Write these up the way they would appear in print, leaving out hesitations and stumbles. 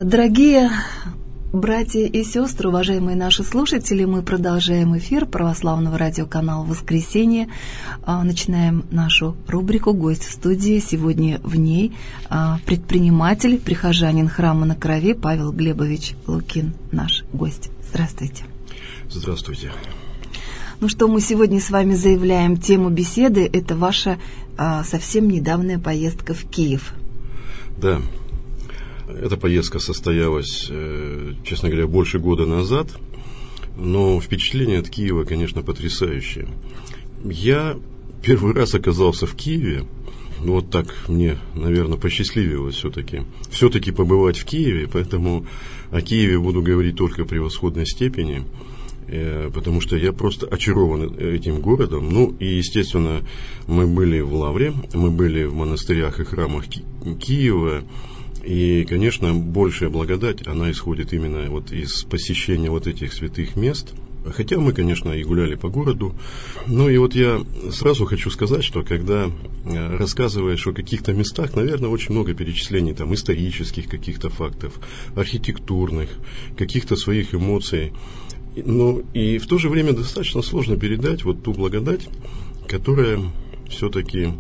Дорогие братья и сестры, уважаемые наши слушатели, мы продолжаем эфир православного радиоканала «Воскресенье». Начинаем нашу рубрику «Гость в студии». Сегодня в ней предприниматель, прихожанин храма на Крови Павел Глебович Лукин, наш гость. Здравствуйте. Здравствуйте. Ну что, мы сегодня с вами заявляем тему беседы. Это ваша совсем недавняя поездка в Киев. Да. Эта поездка состоялась, честно говоря, больше года назад, но впечатление от Киева, конечно, потрясающее. Я первый раз оказался в Киеве, вот так мне, наверное, посчастливилось все-таки побывать в Киеве, поэтому о Киеве буду говорить только в превосходной степени, потому что я просто очарован этим городом. Ну и, естественно, мы были в Лавре, мы были в монастырях и храмах Киева. И, конечно, большая благодать, она исходит именно вот из посещения вот этих святых мест. Хотя мы, конечно, и гуляли по городу. Ну и вот я сразу хочу сказать, что когда рассказываешь о каких-то местах, наверное, очень много перечислений там исторических каких-то фактов, архитектурных, каких-то своих эмоций. Ну и в то же время достаточно сложно передать вот ту благодать, которая все-таки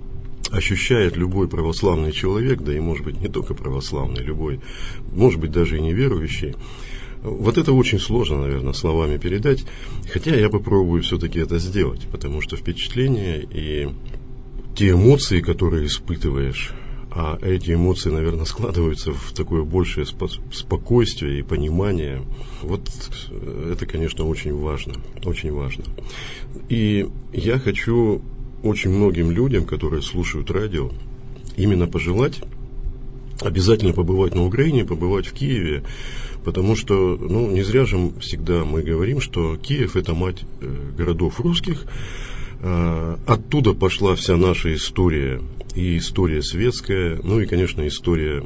ощущает любой православный человек, да и, может быть, не только православный, любой, может быть, даже и неверующий. Вот это очень сложно, наверное, словами передать, хотя я попробую все-таки это сделать, потому что впечатление и те эмоции, которые испытываешь, а эти эмоции, наверное, складываются в такое большее спокойствие и понимание, вот это, конечно, очень важно, очень важно. И я хочу очень многим людям, которые слушают радио, именно пожелать обязательно побывать на Украине, побывать в Киеве, потому что, не зря же всегда мы говорим, что Киев – это мать городов русских, оттуда пошла вся наша история, и история светская, ну и, конечно, история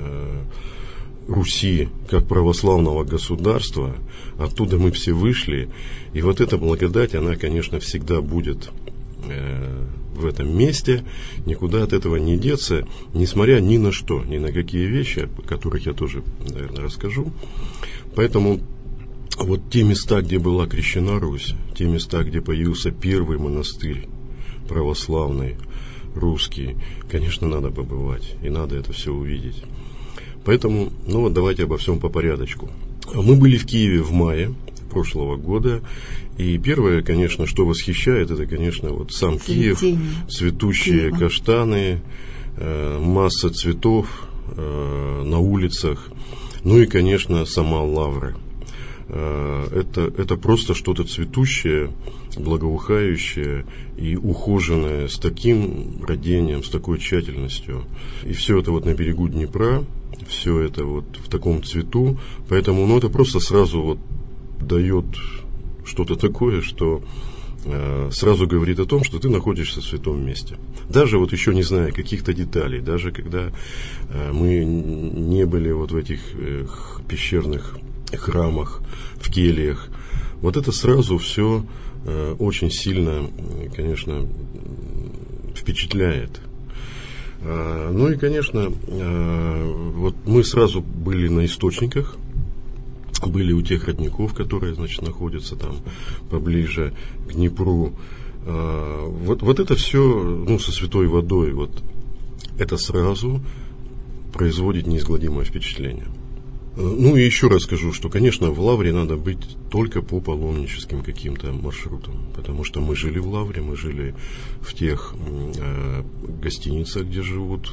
Руси как православного государства, оттуда мы все вышли, и вот эта благодать, она, конечно, всегда будет в этом месте, никуда от этого не деться, несмотря ни на что, ни на какие вещи, о которых я тоже, наверное, расскажу. Поэтому вот те места, где была крещена Русь, те места, где появился первый монастырь православный, русский, конечно, надо побывать, и надо это все увидеть. Поэтому, давайте обо всем по порядочку. Мы были в Киеве в мае прошлого года, и первое, конечно, что восхищает, это, конечно, вот сам Киев, цветущие каштаны, масса цветов на улицах, ну и, конечно, сама Лавра. Это просто что-то цветущее, благоухающее и ухоженное, с таким рвением, с такой тщательностью. И все это вот на берегу Днепра, все это вот в таком цвету, поэтому, это просто сразу вот дает что-то такое, что сразу говорит о том, что ты находишься в святом месте. Даже вот еще не зная каких-то деталей, даже когда мы не были вот в этих пещерных храмах, в кельях, вот это сразу все очень сильно, конечно, впечатляет. Ну и, конечно, вот мы сразу были на источниках, были у тех родников, которые, находятся там поближе к Днепру. Вот это все, со святой водой, вот это сразу производит неизгладимое впечатление. И еще раз скажу, что, конечно, в Лавре надо быть только по паломническим каким-то маршрутам, потому что мы жили в Лавре, мы жили в тех гостиницах, где живут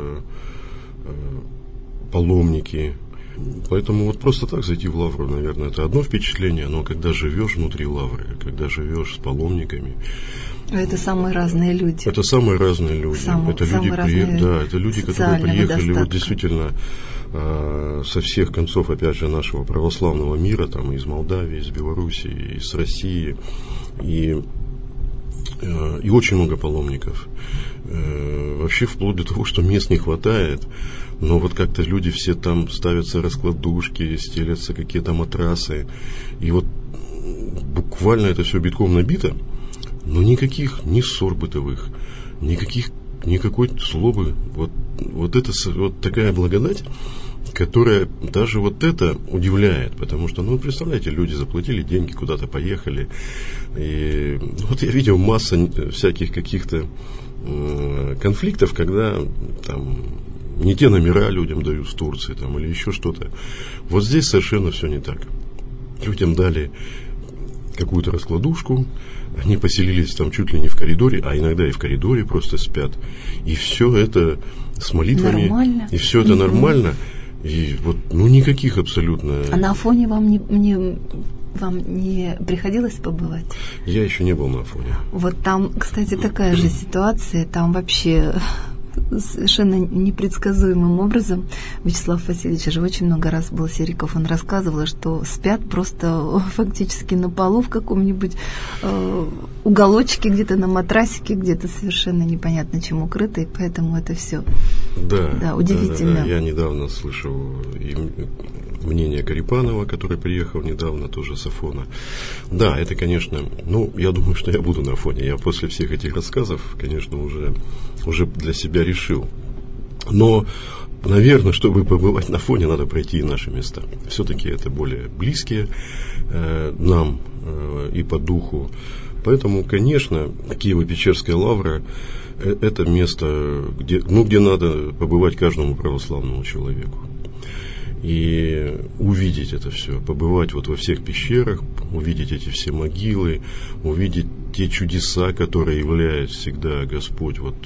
паломники. Поэтому вот просто так зайти в Лавру, наверное, это одно впечатление, но когда живешь внутри Лавры, когда живешь с паломниками... Это самые разные люди. Это самые разные люди. Это люди, которые приехали вот действительно со всех концов, опять же, нашего православного мира, там, из Молдавии, из Белоруссии, из России, и очень много паломников. Вообще вплоть до того, что мест не хватает, но вот как-то люди все там ставятся раскладушки, стелятся какие-то матрасы, и вот буквально это все битком набито, но никаких ни ссор бытовых, никакой злобы. Вот такая благодать, которая даже вот это удивляет, потому что, ну, представляете, люди заплатили деньги, куда-то поехали, и вот я видел массу всяких каких-то конфликтов, когда там не те номера людям дают в Турции там, или еще что-то. Вот здесь совершенно все не так. Людям дали какую-то раскладушку, они поселились там чуть ли не в коридоре, а иногда и в коридоре просто спят. И все это с молитвами. Нормально. И все это нормально. И вот, ну, никаких абсолютно. А на Афоне вам не приходилось побывать? Я еще не был на Афоне. Вот там, кстати, такая же ситуация. Там вообще совершенно непредсказуемым образом Вячеслав Васильевич же очень много раз был Сериков, он рассказывал, что спят просто фактически на полу в каком-нибудь уголочке, где-то на матрасике, где-то совершенно непонятно чем укрыто, и поэтому это все удивительно. Да. Я недавно слышал мнение Карипанова, который приехал недавно тоже с Афона. Да, это, конечно, ну, я думаю, что я буду на Афоне. Я после всех этих рассказов, конечно, уже для себя решил. Но, наверное, чтобы побывать на Афоне, надо пройти и наши места. Все-таки это более близкие нам и по духу. Поэтому, конечно, Киево-Печерская лавра – это место, где надо побывать каждому православному человеку. И увидеть это все, побывать вот во всех пещерах, увидеть эти все могилы, увидеть те чудеса, которые являет всегда Господь, вот,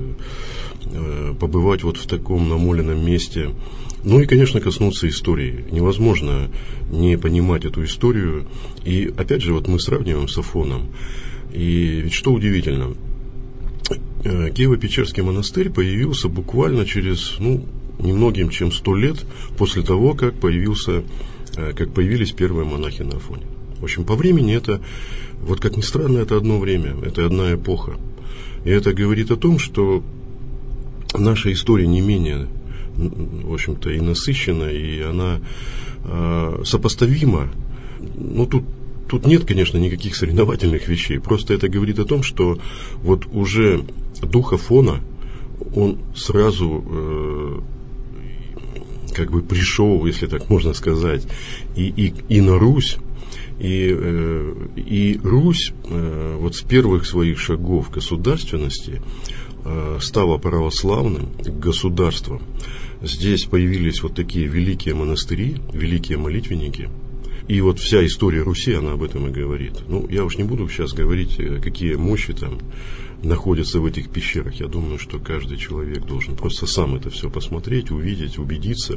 побывать вот в таком намоленном месте. Ну и, конечно, коснуться истории. Невозможно не понимать эту историю. И, опять же, вот мы сравниваем с Афоном. И ведь что удивительно, Киево-Печерский монастырь появился буквально через, немногим чем 100 лет после того, как появились первые монахи на Афоне. В общем, по времени это, вот как ни странно, это одно время, это одна эпоха. И это говорит о том, что наша история не менее, в общем-то, и насыщена, и она сопоставима. Тут нет, конечно, никаких соревновательных вещей. Просто это говорит о том, что вот уже дух Афона, он сразу пришел, если так можно сказать, и на Русь. И Русь вот с первых своих шагов государственности стала православным государством. Здесь появились вот такие великие монастыри, великие молитвенники. И вот вся история Руси, она об этом и говорит. Я уж не буду сейчас говорить, какие мощи там находятся в этих пещерах. Я думаю, что каждый человек должен просто сам это все посмотреть, увидеть, убедиться.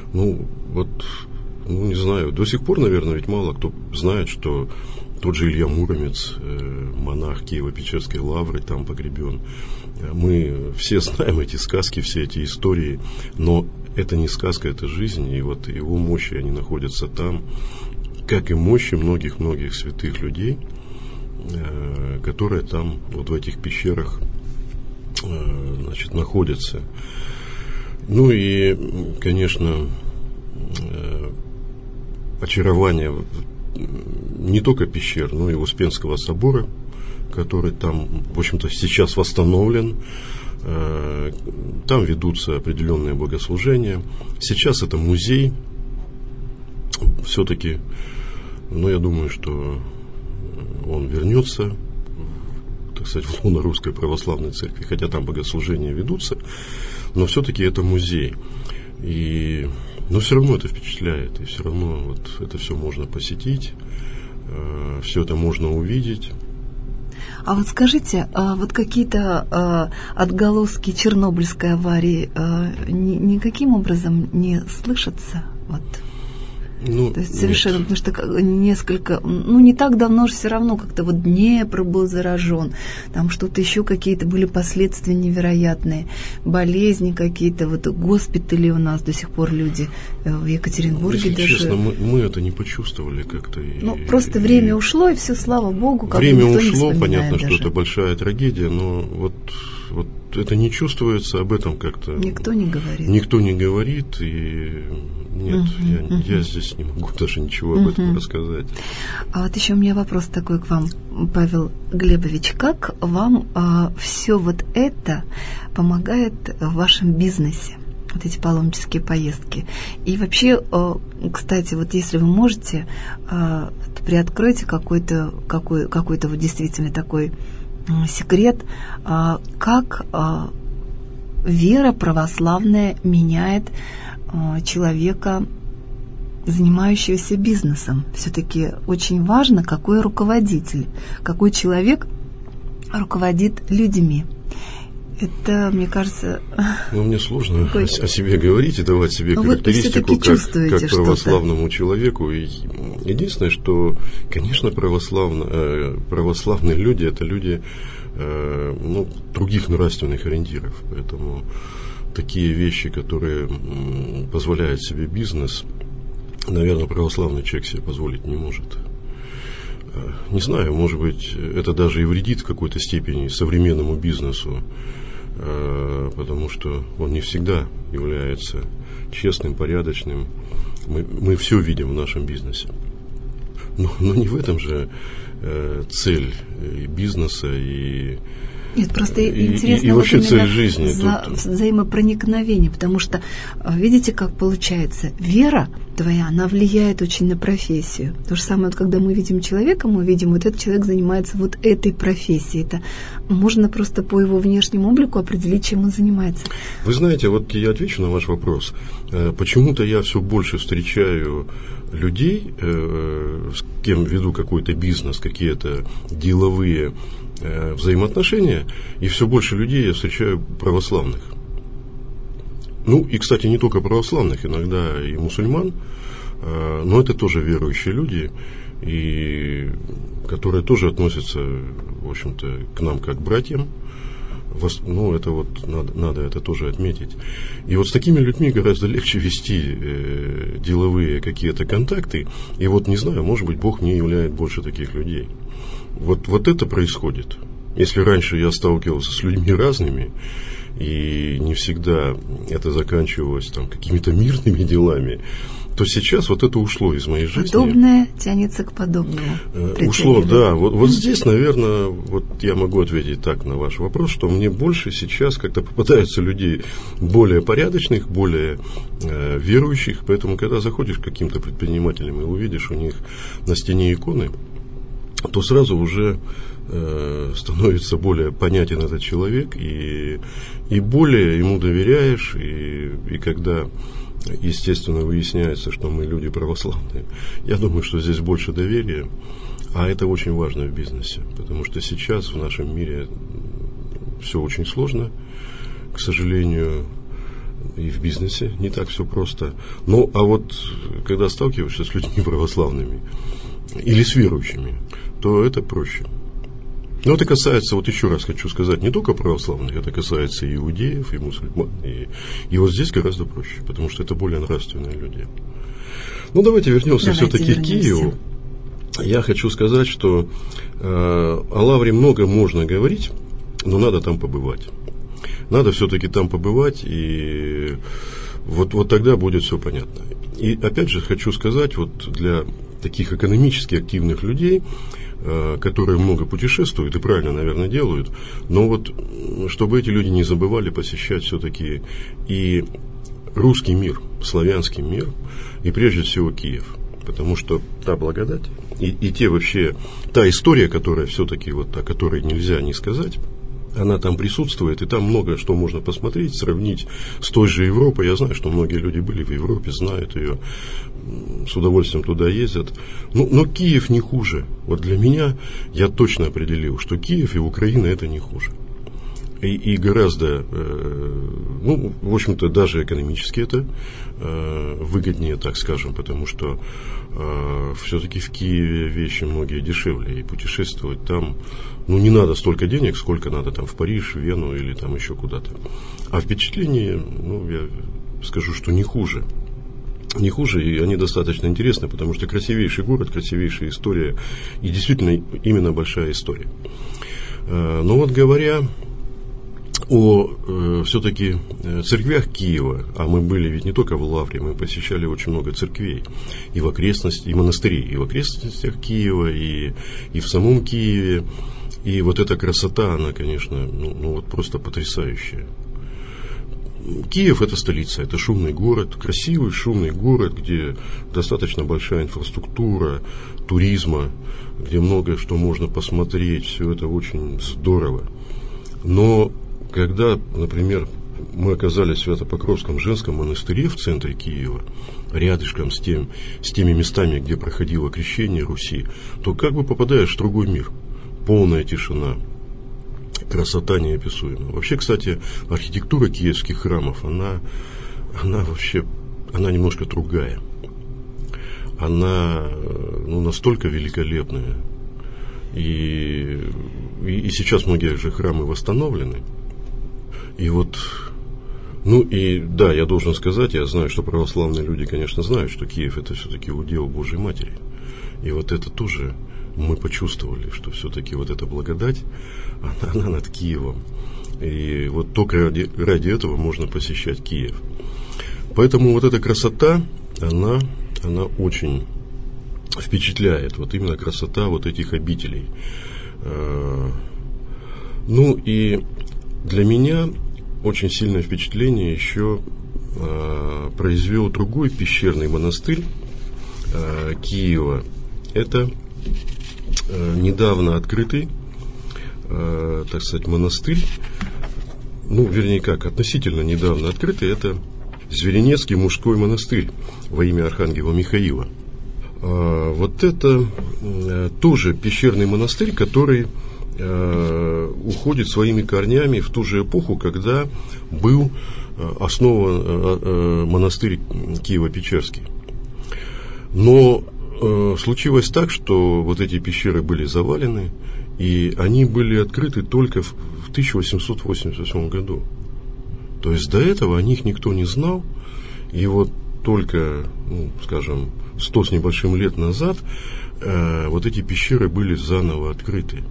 Не знаю, до сих пор, наверное, ведь мало кто знает, что тот же Илья Муромец, монах Киево-Печерской лавры, там погребен. Мы все знаем эти сказки, все эти истории, но это не сказка, это жизнь, и вот его мощи, они находятся там, как и мощи многих-многих святых людей, которые там, вот в этих пещерах, находятся. И, конечно, очарование не только пещер, но и Успенского собора, который там, в общем-то, сейчас восстановлен. Там ведутся определенные богослужения. Сейчас это музей. Все-таки, я думаю, что он вернется, так сказать, в лоно Русской Православной Церкви, хотя там богослужения ведутся, но все-таки это музей. Но все равно это впечатляет, и все равно вот это все можно посетить, все это можно увидеть. А вот скажите, вот какие-то отголоски Чернобыльской аварии никаким образом не слышатся? Вот. То есть совершенно, нет. Потому что несколько, не так давно же все равно как-то вот Днепр был заражен, там что-то еще какие-то были последствия невероятные, болезни какие-то, вот госпитали у нас до сих пор люди в Екатеринбурге если даже. Честно, мы это не почувствовали как-то. Просто время ушло, и все, слава Богу, как время никто ушло, не понятно, даже. что это большая трагедия, но вот это не чувствуется, об этом как-то никто не говорит. Никто не говорит, и нет, я здесь не могу даже ничего об этом рассказать. А вот еще у меня вопрос такой к вам, Павел Глебович. Как вам все вот это помогает в вашем бизнесе? вот эти паломнические поездки. И вообще, кстати, вот если вы можете, приоткройте какой-то вот действительно такой секрет, как вера православная меняет человека, занимающегося бизнесом. Все-таки очень важно, какой руководитель, какой человек руководит людьми. Это, мне кажется... мне сложно о себе говорить и давать себе характеристику как православному человеку. И единственное, что, конечно, православные люди – это люди других нравственных ориентиров. Поэтому такие вещи, которые позволяет себе бизнес, наверное, православный человек себе позволить не может. Не знаю, может быть, это даже и вредит в какой-то степени современному бизнесу, потому что он не всегда является честным, порядочным. Мы все видим в нашем бизнесе. Но не в этом же цель и бизнеса, Нет, просто интересно и вообще цель жизни. Взаимопроникновение, потому что, видите, как получается, вера твоя, она влияет очень на профессию. То же самое, вот, когда мы видим человека, мы видим, вот этот человек занимается вот этой профессией. Это можно просто по его внешнему облику определить, чем он занимается. Вы знаете, вот я отвечу на ваш вопрос. Почему-то я все больше встречаю людей, с кем веду какой-то бизнес, какие-то деловые взаимоотношения, и все больше людей я встречаю православных. И, кстати, не только православных, иногда и мусульман, но это тоже верующие люди, и которые тоже относятся, в общем-то, к нам как к братьям. Это вот надо это тоже отметить. И вот с такими людьми гораздо легче вести деловые какие-то контакты. И вот, не знаю, может быть, Бог мне являет больше таких людей. Вот это происходит. Если раньше я сталкивался с людьми разными, и не всегда это заканчивалось какими-то мирными делами, то сейчас вот это ушло из моей жизни. Подобное тянется к подобному. Ушло, да. Вот здесь, наверное, вот я могу ответить так на ваш вопрос, что мне больше сейчас как-то попадаются людей более порядочных, более верующих, поэтому, когда заходишь к каким-то предпринимателям и увидишь у них на стене иконы, то сразу уже становится более понятен этот человек, и более ему доверяешь, и когда, естественно, выясняется, что мы люди православные, я думаю, что здесь больше доверия, а это очень важно в бизнесе, потому что сейчас в нашем мире все очень сложно, к сожалению, и в бизнесе не так все просто. А вот когда сталкиваешься с людьми православными или с верующими, то это проще. Но это касается, вот еще раз хочу сказать, не только православных, это касается и иудеев, и мусульман. И вот здесь гораздо проще, потому что это более нравственные люди. Давайте вернемся все-таки к Киеву. Я хочу сказать, что о Лавре много можно говорить, но надо там побывать. Надо все-таки там побывать, и вот тогда будет все понятно. И опять же хочу сказать, вот для таких экономически активных людей, которые много путешествуют и правильно, наверное, делают, но вот чтобы эти люди не забывали посещать все-таки и русский мир, славянский мир, и прежде всего Киев, потому что та благодать и та история, которая все-таки вот о которой нельзя не сказать, она там присутствует, и там много что можно посмотреть, сравнить с той же Европой. Я знаю, что многие люди были в Европе, знают ее, с удовольствием туда ездят. Но Киев не хуже. Вот для меня я точно определил, что Киев и Украина это не хуже. И гораздо, в общем-то, даже экономически это выгоднее, так скажем, потому что все-таки в Киеве вещи многие дешевле, и путешествовать там, не надо столько денег, сколько надо там в Париж, в Вену или там еще куда-то. А впечатления, я скажу, что не хуже. Не хуже, и они достаточно интересны, потому что красивейший город, красивейшая история, и действительно именно большая история. Но вот говоря о все-таки церквях Киева, а мы были ведь не только в Лавре, мы посещали очень много церквей и в окрестностях, и монастырей, и в окрестностях Киева, и в самом Киеве, и вот эта красота, она, конечно, вот просто потрясающая. Киев – это столица, это шумный город, красивый шумный город, где достаточно большая инфраструктура, туризма, где многое что можно посмотреть, все это очень здорово. Но когда, например, мы оказались в Свято-Покровском женском монастыре в центре Киева, рядышком с теми местами, где проходило крещение Руси, то как бы попадаешь в другой мир. Полная тишина, красота неописуемая. Вообще, кстати, архитектура киевских храмов, она немножко другая. Она настолько великолепная. И сейчас многие же храмы восстановлены. И вот, я должен сказать, я знаю, что православные люди, конечно, знают, что Киев – это все-таки удел Божьей Матери. И вот это тоже мы почувствовали, что все-таки вот эта благодать, она над Киевом. И вот только ради этого можно посещать Киев. Поэтому вот эта красота, она очень впечатляет. Вот именно красота вот этих обителей. И для меня очень сильное впечатление еще произвел другой пещерный монастырь Киева. Это недавно открытый, так сказать, монастырь, относительно недавно открытый, это Зверенецкий мужской монастырь во имя архангела Михаила. Вот это тоже пещерный монастырь, который уходит своими корнями в ту же эпоху, когда был основан монастырь Киево-Печерский. Но случилось так, что вот эти пещеры были завалены, и они были открыты только в 1888 году. То есть до этого о них никто не знал, и вот только, 100 с небольшим лет назад вот эти пещеры были заново открыты.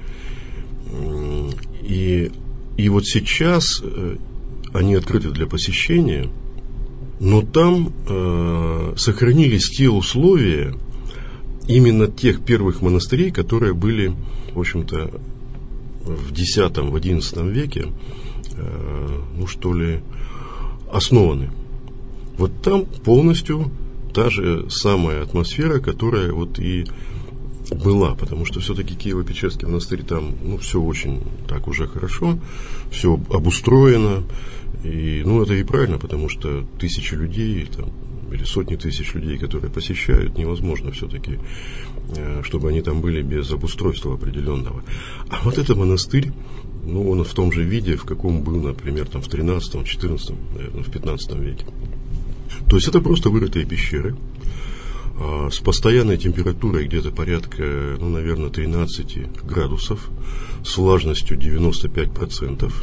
И вот сейчас они открыты для посещения, но там сохранились те условия именно тех первых монастырей, которые были, в общем-то, в X-XI веке, основаны. Вот там полностью та же самая атмосфера, которая вот и была, потому что все-таки Киево-Печерский монастырь, там, все очень так уже хорошо, все обустроено, и, это и правильно, потому что тысячи людей, или сотни тысяч людей, которые посещают, невозможно все-таки, чтобы они там были без обустройства определенного. А вот этот монастырь, он в том же виде, в каком был, например, в 13, 14, наверное, в 15 веке. То есть это просто вырытые пещеры с постоянной температурой где-то порядка, наверное, 13 градусов, с влажностью 95%.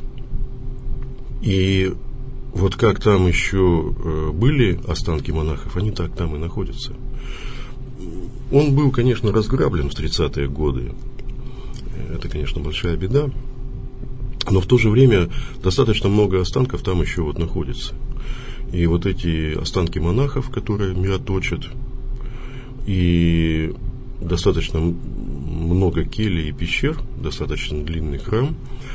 И вот как там еще были останки монахов, они так там и находятся. Он был, конечно, разграблен в 30-е годы. Это, конечно, большая беда. Но в то же время достаточно много останков там еще вот находится. И вот эти останки монахов, которые мироточат, и достаточно много келий и пещер, достаточно длинный храм.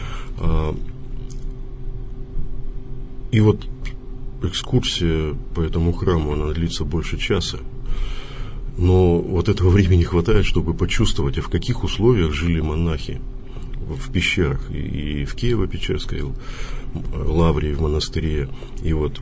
И вот экскурсия по этому храму, она длится больше часа. Но вот этого времени хватает, чтобы почувствовать, в каких условиях жили монахи в пещерах. И в Киево-Печерской лавре, в монастыре, и вот,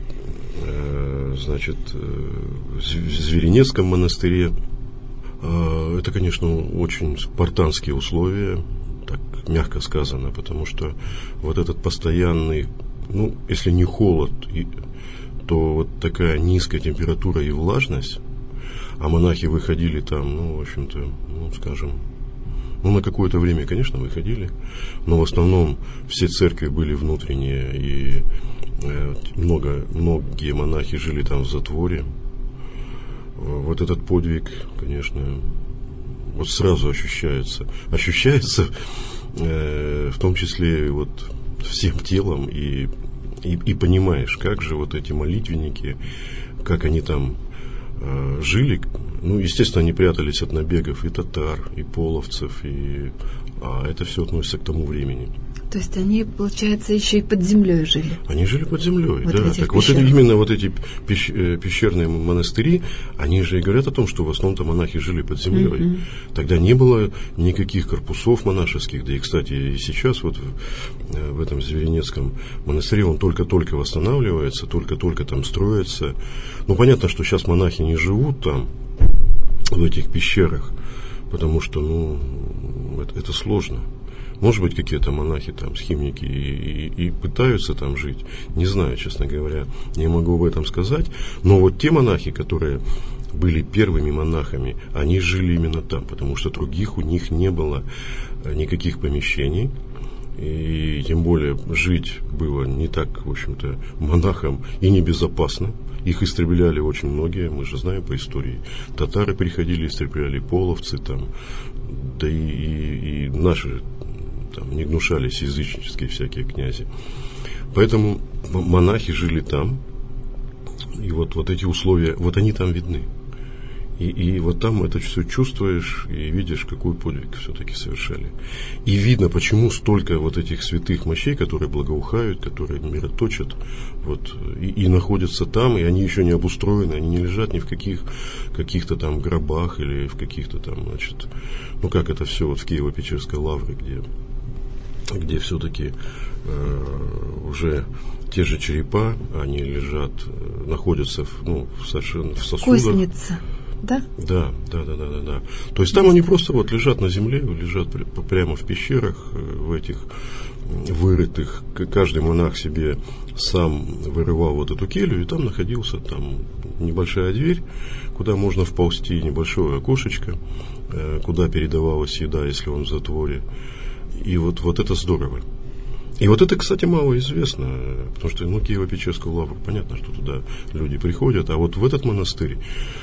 в Зверенецком монастыре. Это, конечно, очень спартанские условия, так мягко сказано, потому что вот этот постоянный, если не холод, то вот такая низкая температура и влажность, а монахи выходили там, в общем-то, на какое-то время, конечно, выходили, но в основном все церкви были внутренние, и многие монахи жили там в затворе. Вот этот подвиг, конечно, вот сразу ощущается, в том числе вот всем телом, и понимаешь, как же вот эти молитвенники, как они там жили. Естественно, они прятались от набегов и татар, и половцев, а это все относится к тому времени. То есть они, получается, еще и под землей жили? Они жили под землей, вот да. Так вот это, именно вот эти пещерные монастыри, они же и говорят о том, что в основном-то монахи жили под землей. Тогда не было никаких корпусов монашеских, да и, кстати, и сейчас вот в этом Зверинецком монастыре он только-только восстанавливается, только-только там строится. Ну, понятно, что сейчас монахи не живут там, в этих пещерах, потому что, это сложно. Может быть, какие-то монахи, там, схимники и пытаются там жить. Не знаю, честно говоря, не могу об этом сказать. Но вот те монахи, которые были первыми монахами, они жили именно там, потому что других у них не было никаких помещений. И тем более жить было не так, в общем-то, монахам и небезопасно. Их истребляли очень многие, мы же знаем по истории. Татары приходили, истребляли, половцы там, да и наши там не гнушались языческие всякие князи. Поэтому монахи жили там, и вот эти условия, вот они там видны. И вот там это все чувствуешь и видишь, какой подвиг все-таки совершали. И видно, почему столько вот этих святых мощей, которые благоухают, которые мироточат, вот, и находятся там, и они еще не обустроены, они не лежат ни в каких-то там гробах или в каких-то там, значит, как это все вот в Киево-Печерской лавре, где все-таки уже те же черепа, они лежат, находятся совершенно в сосудах. Кузница. Да? Да. То есть там они просто вот лежат на земле, лежат прямо в пещерах, в этих вырытых. Каждый монах себе сам вырывал вот эту келью, и там находился там небольшая дверь, куда можно вползти, небольшое окошечко, куда передавалась еда, если он в затворе. И вот это здорово. И вот это, кстати, мало известно, потому что, Киево-Печерскую лавру, понятно, что туда люди приходят, а вот в этот монастырь,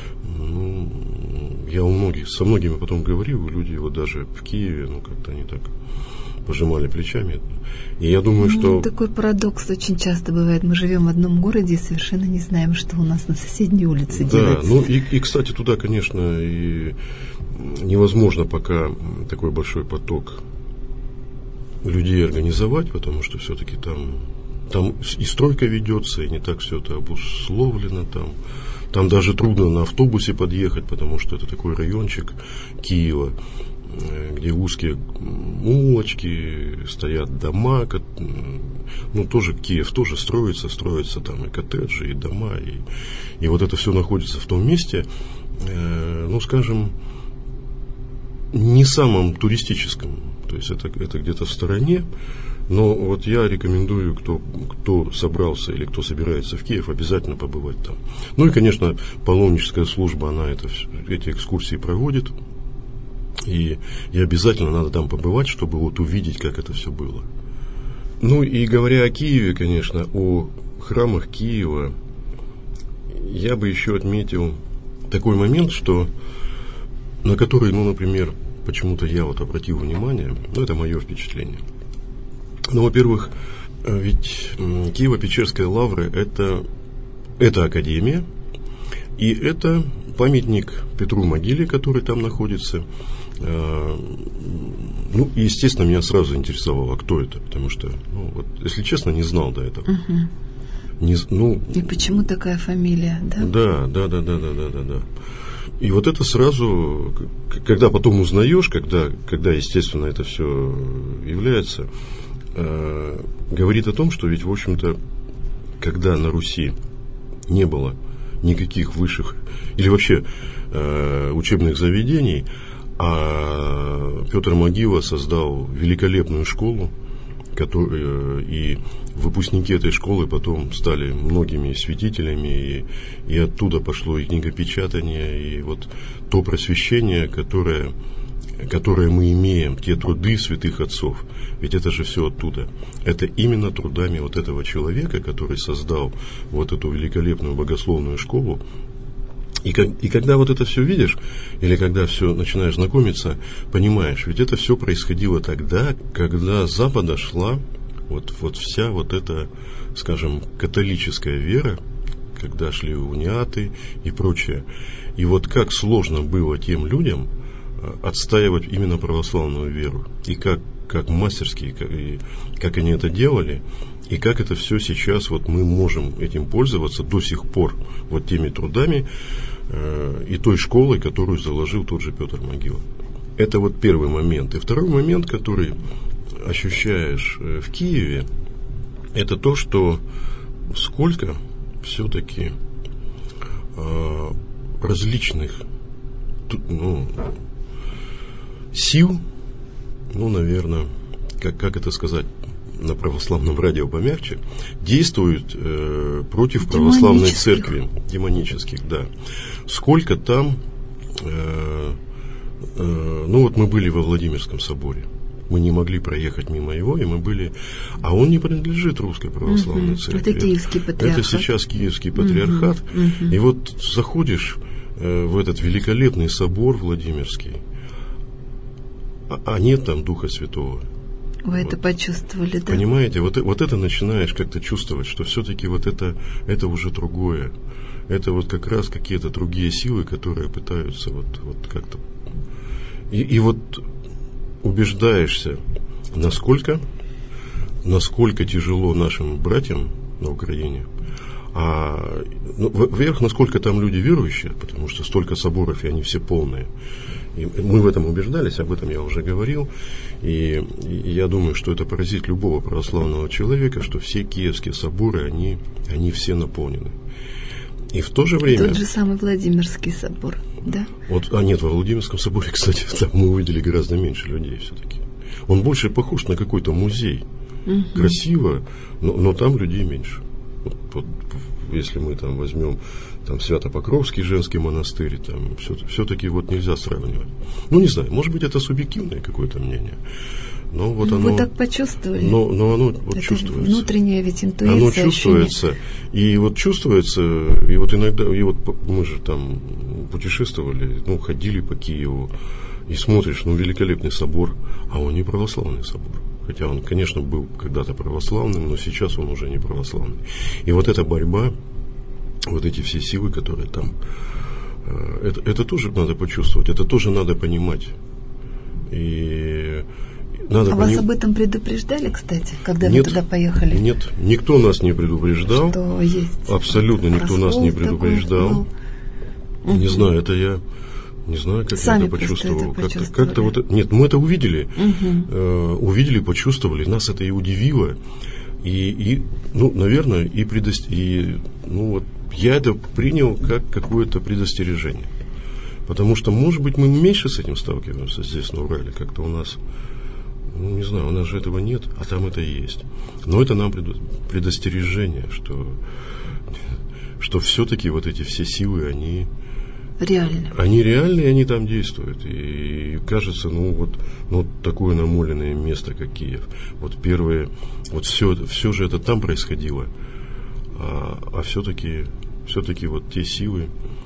я со многими потом говорил, люди вот даже в Киеве, как-то они так пожимали плечами. И я думаю, что... Такой парадокс очень часто бывает. Мы живем в одном городе и совершенно не знаем, что у нас на соседней улице делается. Да, и, кстати, туда, конечно, и невозможно пока такой большой поток людей организовать, потому что все-таки там и стройка ведется, и не так все это обусловлено там даже трудно на автобусе подъехать, потому что это такой райончик Киева, где узкие улочки, стоят дома, тоже Киев тоже строится там и коттеджи, и дома, и вот это все находится в том месте, скажем, не самом туристическом, то есть это где-то в стороне, но вот я рекомендую, кто собрался или кто собирается в Киев, обязательно побывать там. И, конечно, паломническая служба, она эти экскурсии проводит, и обязательно надо там побывать, чтобы вот увидеть, как это все было. И говоря о Киеве, конечно, о храмах Киева, я бы еще отметил такой момент, на который, например, почему-то я вот обратил внимание, это мое впечатление. Во-первых, ведь Киево-Печерская лавра это академия, и это памятник Петру Могиле, который там находится. Естественно, меня сразу интересовало, кто это, потому что, если честно, не знал до этого. И почему такая фамилия, да? Да. И вот это сразу, когда потом узнаешь, когда естественно, это все является, говорит о том, что ведь, в общем-то, когда на Руси не было никаких высших или вообще учебных заведений, а Петр Могила создал великолепную школу, и выпускники этой школы потом стали многими святителями, и оттуда пошло и книгопечатание, и вот то просвещение, которое мы имеем, те труды святых отцов, ведь это же все оттуда. Это именно трудами вот этого человека, который создал вот эту великолепную богословную школу. И когда вот это все видишь, или когда все начинаешь знакомиться, понимаешь, ведь это все происходило тогда, когда с Запада шла вот вся вот эта, скажем, католическая вера, когда шли униаты и прочее. И вот как сложно было тем людям отстаивать именно православную веру. И как как мастерски, как они это делали, и как это все сейчас вот мы можем этим пользоваться до сих пор, вот теми трудами и той школой, которую заложил тот же Петр Могила. Это вот первый момент. И второй момент, который ощущаешь в Киеве, это то, что сколько все-таки различных сил, наверное, как это сказать на православном радио помягче, действуют против православной церкви, демонических, да. Сколько там, вот мы были во Владимирском соборе, мы не могли проехать мимо его, и мы были, а он не принадлежит Русской Православной Церкви. Это Киевский патриархат. Это сейчас Киевский патриархат. И вот заходишь в этот великолепный собор Владимирский, а нет там Духа Святого. Вы это почувствовали, да? Понимаете, вот это начинаешь как-то чувствовать, что все-таки вот это уже другое. Это вот как раз какие-то другие силы, которые пытаются вот как-то... И вот убеждаешься, насколько тяжело нашим братьям на Украине, во-первых, насколько там люди верующие, потому что столько соборов, и они все полные. И мы в этом убеждались, об этом я уже говорил, и я думаю, что это поразит любого православного человека, что все киевские соборы, они все наполнены. И в то же время... Тот же самый Владимирский собор, да? Нет, во Владимирском соборе, кстати, там мы увидели гораздо меньше людей все-таки. Он больше похож на какой-то музей. Красиво, но там людей меньше. Вот, если мы там возьмем там Свято-Покровский женский монастырь, там все-таки вот нельзя сравнивать. Не знаю, может быть, это субъективное какое-то мнение. Но вот оно... Вы так почувствовали? Но оно вот это чувствуется. Внутренняя ведь интуиция. Оно чувствуется. И вот чувствуется, и вот иногда, и вот мы же там путешествовали, ходили по Киеву, и смотришь, великолепный собор, а он не православный собор. Хотя он, конечно, был когда-то православным, но сейчас он уже не православный. И вот эта борьба, вот эти все силы, которые там, это тоже надо почувствовать, это тоже надо понимать. И надо вас об этом предупреждали, кстати, когда вы туда поехали? Нет, никто нас не предупреждал. Что есть абсолютно никто нас не предупреждал. Не знаю, это я... Не знаю, как сами я это почувствовал. Это как-то вот... Нет, мы это увидели. Увидели, почувствовали. Нас это и удивило. И наверное, я это принял как какое-то предостережение. Потому что, может быть, мы меньше с этим сталкиваемся здесь, на Урале. Как-то у нас... не знаю, у нас же этого нет, а там это есть. Но это нам предостережение, что все-таки вот эти все силы, они реальны, и они там действуют. И кажется, такое намоленное место, как Киев. Вот первые, вот все же это там происходило. А все-таки вот те силы,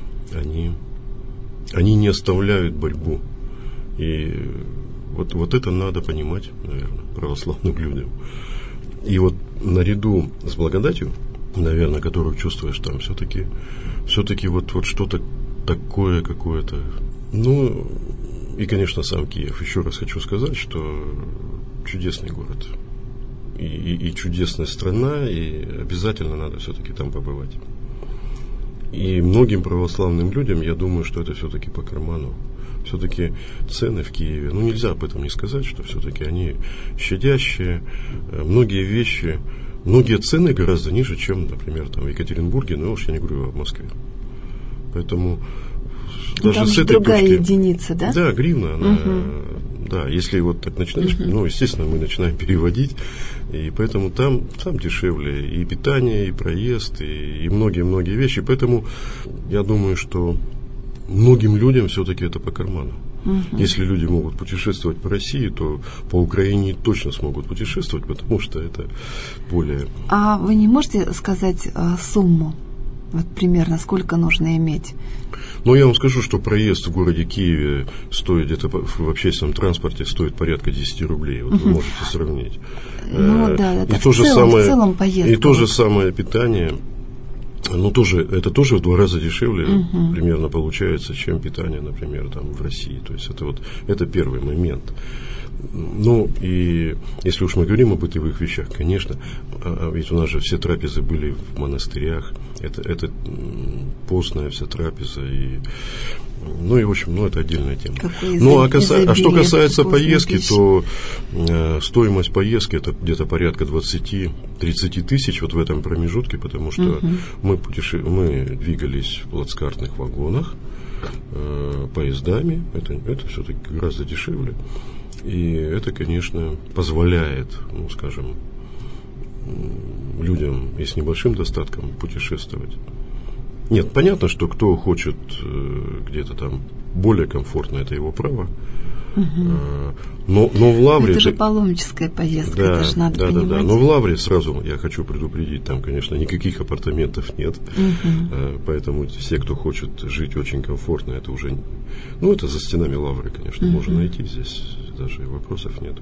они не оставляют борьбу. И вот это надо понимать, наверное, православным людям. И вот наряду с благодатью, наверное, которую чувствуешь там, все-таки вот что-то такое какое-то. И, конечно, сам Киев. Еще раз хочу сказать, что чудесный город. И чудесная страна, и обязательно надо все-таки там побывать. И многим православным людям, я думаю, что это все-таки по карману. Все-таки цены в Киеве, нельзя об этом не сказать, что все-таки они щадящие, многие цены гораздо ниже, чем, например, там в Екатеринбурге, уж я не говорю о Москве. Поэтому даже там с этой другая точки... единица, да? Да, гривна, она, да, если вот так начинаешь, естественно, мы начинаем переводить, и поэтому там дешевле и питание, и проезд, и многие-многие вещи, поэтому я думаю, что многим людям все-таки это по карману. Если люди могут путешествовать по России, то по Украине точно смогут путешествовать, потому что это более... А вы не можете сказать сумму? Вот примерно сколько нужно иметь? Я вам скажу, что проезд в городе Киеве стоит где-то в общественном транспорте стоит порядка 10 рублей. Вот вы можете сравнить. Да, и то же в целом поездка. И то же самое питание. Ну, это тоже в 2 раза дешевле примерно получается, чем питание, например, там в России. То есть это первый момент. Ну, и если уж мы говорим о бытовых вещах, конечно, ведь у нас же все трапезы были в монастырях, это постная вся трапеза, в общем, это отдельная тема. А что касается поездки, то стоимость поездки это где-то порядка 20-30 тысяч вот в этом промежутке, потому что мы двигались в плацкартных вагонах, поездами, это все-таки гораздо дешевле. И это, конечно, позволяет, скажем, людям и с небольшим достатком путешествовать. Нет, понятно, что кто хочет где-то там более комфортно, это его право. Но в Лавре... Это же паломническая поездка, это же надо понимать. Да. Но в Лавре сразу, я хочу предупредить, там, конечно, никаких апартаментов нет. Поэтому все, кто хочет жить очень комфортно, это уже... это за стенами Лавры, конечно, можно найти здесь. Даже вопросов нет.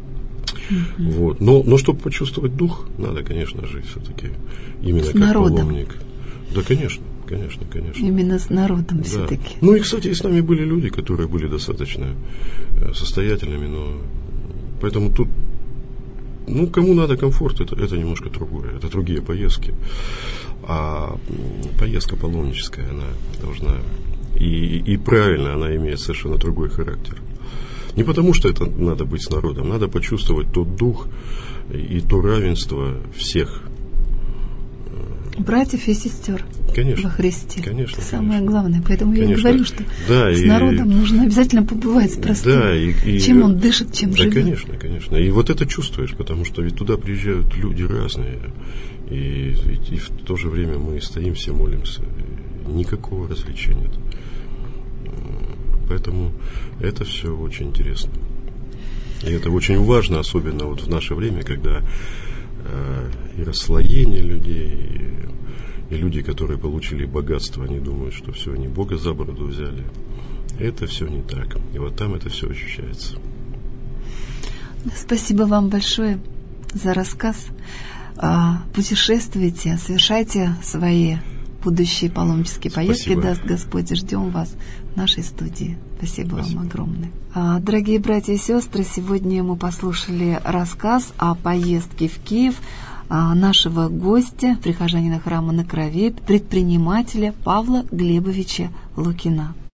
Но чтобы почувствовать дух, надо, конечно, жить все-таки именно с как народом. паломник. Да, конечно. Именно с народом все-таки. Ну и, кстати, и с нами были люди, которые были достаточно состоятельными, но поэтому тут, кому надо комфорт, это немножко другое, это другие поездки. А поездка паломническая, она должна, и правильно, она имеет совершенно другой характер. Не потому, что это надо быть с народом, надо почувствовать тот дух и то равенство всех. Братьев и сестер во Христе. Конечно. Это самое главное. Поэтому я и говорю, что с народом нужно обязательно побывать с простым. Чем он дышит, чем живет. Да, конечно. И вот это чувствуешь, потому что ведь туда приезжают люди разные. И в то же время мы стоим, все молимся. Никакого различия нет. Поэтому это все очень интересно. И это очень важно, особенно вот в наше время, когда и расслоение людей, и люди, которые получили богатство, они думают, что все, они Бога за бороду взяли. Это все не так. И вот там это все ощущается. Спасибо вам большое за рассказ. Путешествуйте, совершайте свои будущие паломнические поездки. Даст Господь, ждем вас в нашей студии. Спасибо вам огромное. Дорогие братья и сестры, сегодня мы послушали рассказ о поездке в Киев нашего гостя, прихожанина храма на Крови, предпринимателя Павла Глебовича Лукина.